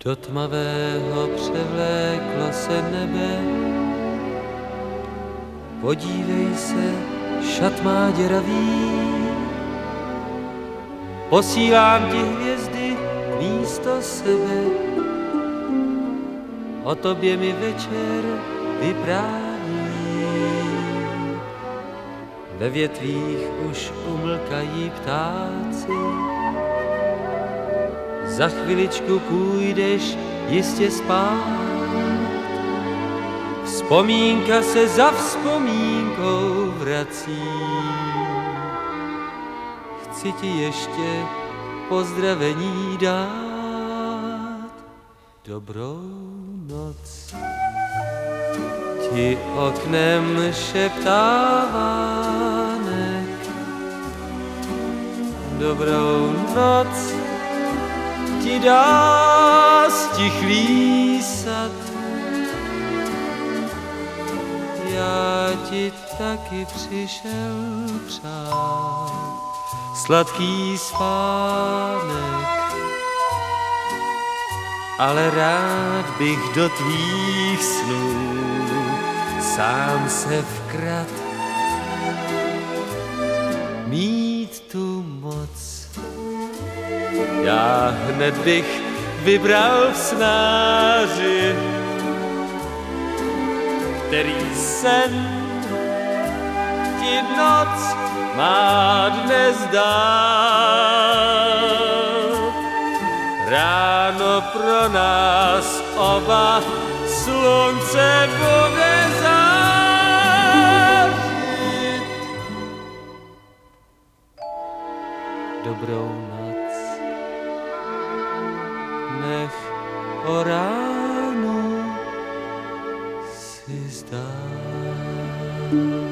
Do tmavého převléklo se nebe, podívej se, šat má děravý. Posílám ti hvězdy místo sebe, o tobě mi večer vypráví. Ve větvích už umlkají ptáci, za chviličku půjdeš jistě spát. Vzpomínka se za vzpomínkou vrací. Chci ti ještě pozdravení dát. Dobrou noc ti oknem šeptá vánek. Dobrou noc ti dá stichlý sad. Já ti taky přišel přát sladký spánek, ale rád bych do tvých snů sám se vkrad. Mít tu moc já hned bych vybral v snáři, který sen ti noc má dnes dát. Ráno pro nás oba slunce bude zářit. Dobrou noc, nech o ránu si zdát.